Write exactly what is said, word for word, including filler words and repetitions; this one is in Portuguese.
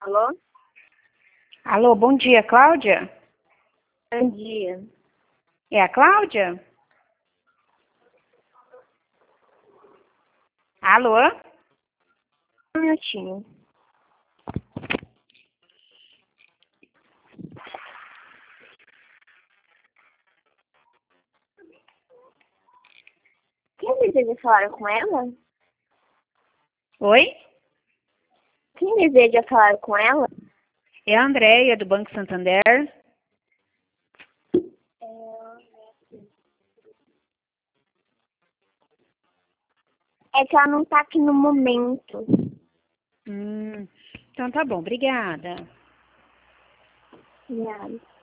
Alô? Alô, bom dia, Cláudia? Bom dia. É a Cláudia? Alô? Um minutinho. Quem deseja falar com ela? Oi? Quem deseja falar com ela? É a Andréia, do Banco Santander. É que ela não tá aqui no momento. Hum, então tá bom, obrigada. Obrigada.